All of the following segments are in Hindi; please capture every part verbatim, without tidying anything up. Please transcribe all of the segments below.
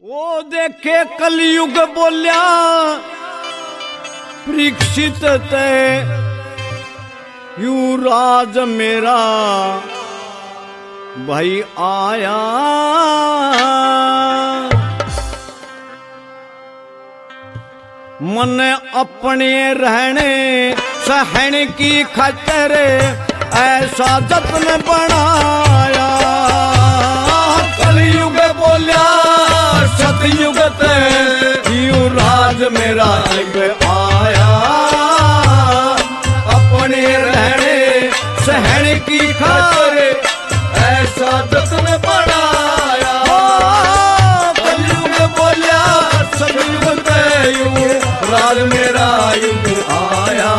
वो देखे कलयुग बोल्या परीक्षित ते युवराज मेरा भाई आया। मन अपने रहने सहन की खातिर ऐसा जतन बनाया। कलयुग बोल्या सतयुग ते युवराज मेरा अब आया। अपने रहने सहन की खातिर ऐसा जतन बनाया। कलयुग बोल्या सतयुग ते युवराज मेरा युग आया।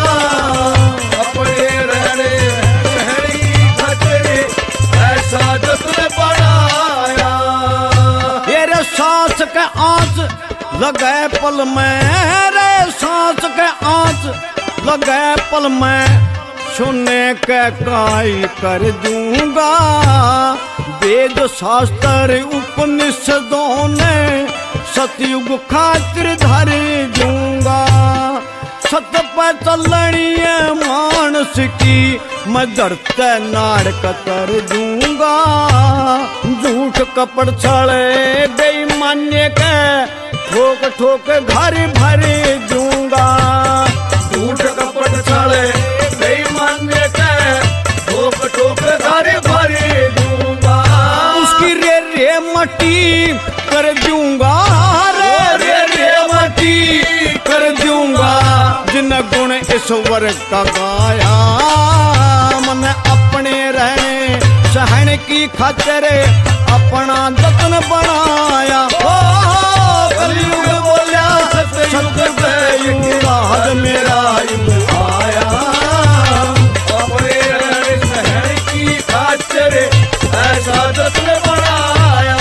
अपने रहने सहन की खातिर ऐसा जतन बनाया। ये रे सांस के आँच लगे पल में, रे सांस के आँच लगे पल में सुनने के काई कर दूंगा। वेद शास्त्र उपनिषदों ने सतयुग खातिर धर दूंगा। सत पे चलनी है मानस की मैं धरते नाड़ कतर दूंगा। झूठ कपड़ छड़े बेईमान्य के ठोक ठोक घर भर दूंगा। झूठ कपड़ छड़े बेईमान्य के ठोक ठोक घर भर दूंगा। उसकी रे रे मट्टी कर दूंगा, रे रे रे मट्टी कर दूंगा। जिन गुण ईश्वर का गाया। मन अपने रहने सहन की खातिर अपना जतन बनाया। कलयुग बोल्या सतयुग ते युवराज मेरा युग आया। अपने रहने सहन की खातिर ऐसा जतन बनाया।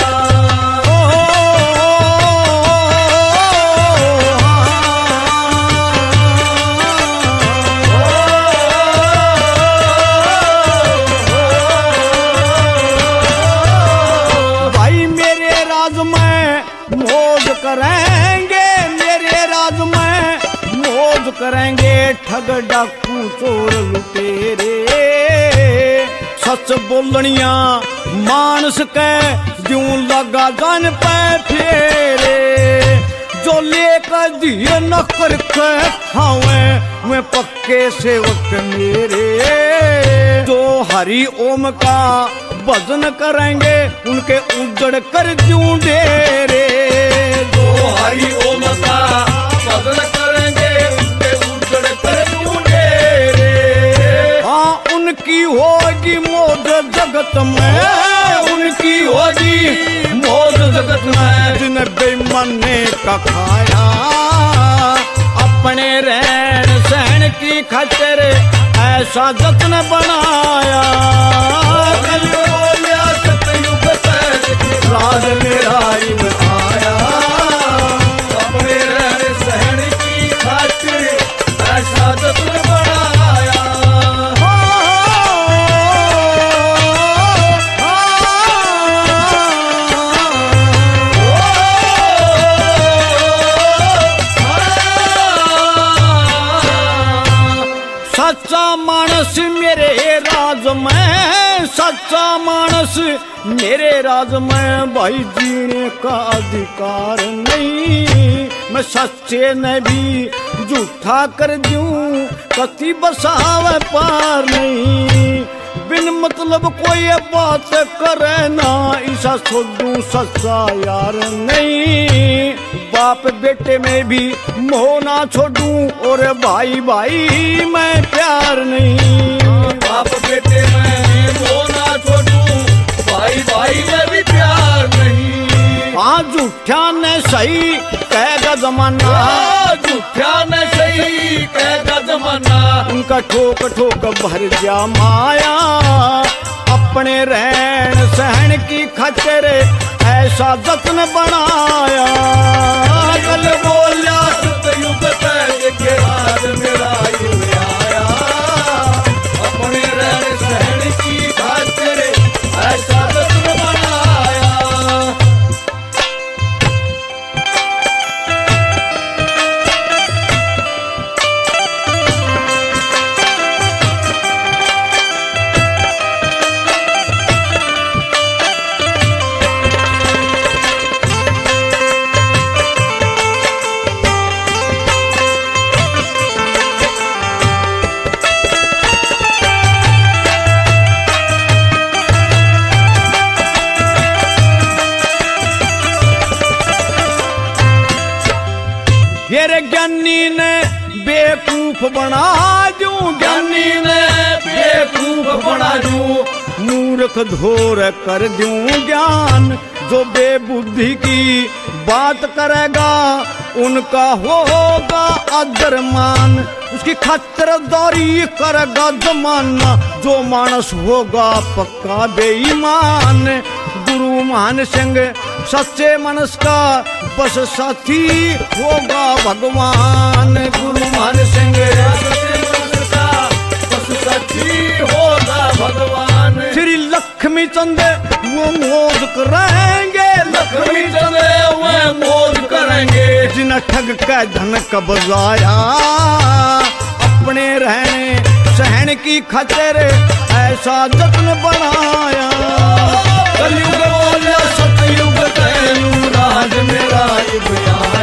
करेंगे मेरे राज में मौज करेंगे ठग डाकू चोर लुटेरे। सच बोलनिया मानस के जूं लगा जान पे फेरे। जो लेकर दिए नौकर के खावे वे पक्के सेवक मेरे। जो हरि ओम का भजन करेंगे उनके उजड़ कर जूं डेरे। हरि ओम का भजन करेंगे उनके उजड़ कर जूं डेरे। हाँ उनकी होगी मौज जगत में, उनकी होगी मौज जगत में। जिन्हें बेईमाने का खाया। अपने रहन सहन की खातिर ऐसा जतन बनाया। सतयुग ते राज मेरा युग आया। अपने रहने सहन की खातिर ऐसा जतन बनाया। सच्चा मानस मेरे राज में, सच्चा मानस मेरे राज में भाई जीने का अधिकार नहीं। मैं सच्चे ने भी झूठा कर दूं कति बसावे पार नहीं। बिन मतलब कोई बात करे ना ऐसा छोड़ूं सच्चा यार नहीं। बाप बेटे में भी मोह ना छोड़ूं और भाई भाई मैं प्यार नहीं। बाप बेटे में मोह ना छोड़ूं भाई भाई में भी प्यार नहीं। हाँ झूठा ने सही कहेगा जमाना, झूठा ने सही कहेगा जमाना। उनका ठोक ठोक भर जा माया। अपने रहन सहन की खातिर ऐसा जतन बनाया। कल बोल्या सतयुग ते राज मेरा युग आया। अपने रहन सहन की खातिर ऐसा जतन बनाया। ये रे ज्ञानी ने बेकूफ बना दूं, ज्ञानी ने बेकूफ बना दूं, मूर्ख धोर कर दूं ज्ञान। जो बेबुद्धि की बात करेगा उनका होगा आदर मान, उसकी खातिरदारी करेगा जमाना। जो मानस होगा पक्का बेईमान, गुरु मान सिंह सच्चे मनस का बस साथी होगा भगवान। गुरु मान सिंह सच्चे मनस का बस साथी होगा भगवान। श्री लक्ष्मी चंद वो मौज करेंगे, लक्ष्मी चंद वो मौज करेंगे। जिन्हें ठग का धन कब्जाया अपने रहने सहन की खातिर ऐसा जत्न बनाया। कलयुग बोला सतयुग कहूं राज मेरा बयान।